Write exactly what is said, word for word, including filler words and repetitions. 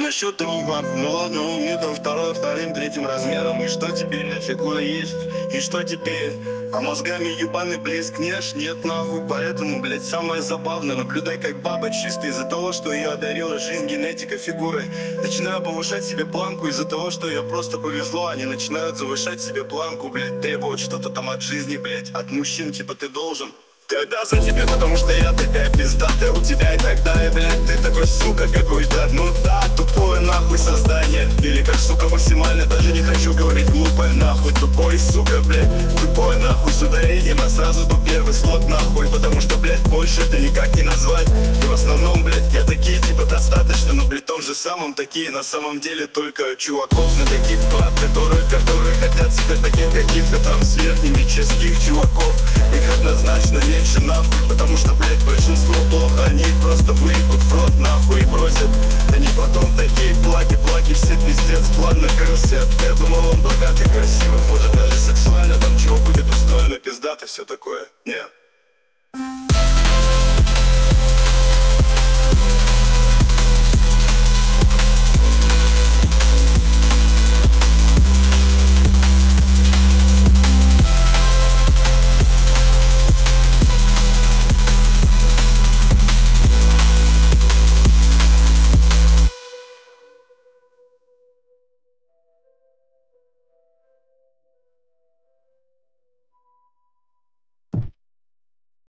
насчет того, ну ладно, у меня там второй, вторым, третьим размером. И что теперь, на фигура есть? И что теперь? А мозгами ебаный блеск неш, нет нахуй. Поэтому, блять, самое забавное, наблюдай, как баба чисто из-за того, что ее одарила жизнь, генетика, фигуры. Начинаю повышать себе планку из-за того, что ее просто повезло. Они начинают завышать себе планку, блять, требовать что-то там от жизни, блять, от мужчин, типа ты должен. Ты отдался тебе, потому что я такая пиздатая у тебя и так далее, блядь. Ты такой, сука, какой-то, ну да, тупое нахуй создание. Или как, сука, максимально, даже не хочу говорить глупое нахуй. Тупой, сука, блядь, тупое нахуй с ударением, а сразу тут первый слог нахуй. Потому что, блядь, больше это никак не назвать. И в основном, блядь, я такие типа достаточно, но при том же самом такие на самом деле только чуваков на таких пап, которые, которые хотят себя таких каких-то там сверхними честных чуваков. Их однозначно меньше нахуй, потому что, блять, большинство плохо. Они просто выебут в рот нахуй и бросят. Они потом такие плаки-плаки, все пиздец, план накрылся. Я думал, он богатый, красивый, может даже сексуально, там чего будет устроено, пиздато, все такое. Не